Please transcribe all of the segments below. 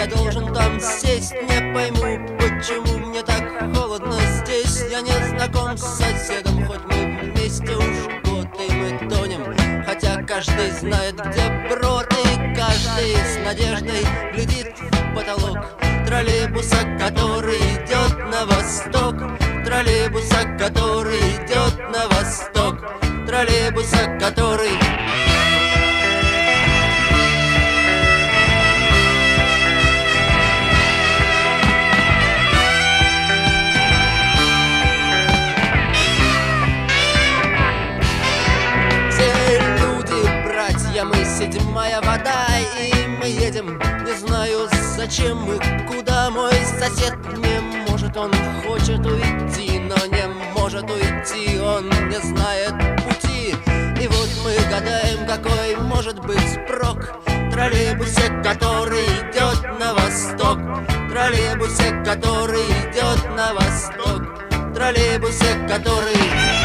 я должен там сесть. Не пойму, почему мне так холодно здесь. Я не знаком с соседом, хоть мы вместе уж год, и мы тонем, хотя каждый знает, где брод. И каждый с надеждой глядит в потолок троллейбуса, который идет на восток. Троллейбуса, который идет на восток. Троллейбуса, который... Мы седьмая вода, и мы едем, не знаю зачем и куда. Мой сосед не может, он хочет уйти, но не может уйти, он не знает пути. И вот мы гадаем, какой может быть прок в троллейбусе, который идет на восток. Троллейбусе, который идет на восток. Троллейбусе, который...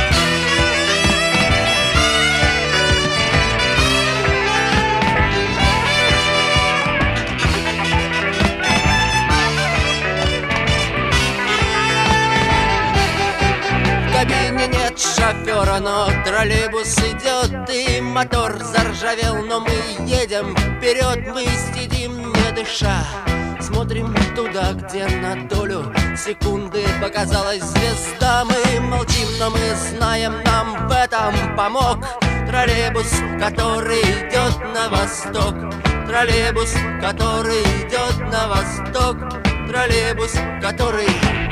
В кабине нет шофера, но троллейбус идет, и мотор заржавел, но мы едем вперед. Мы сидим, не дыша, смотрим туда, где на долю секунды показалась звезда. Мы молчим, но мы знаем, нам в этом помог троллейбус, который идет на восток. Троллейбус, который идет на восток. Троллейбус, который...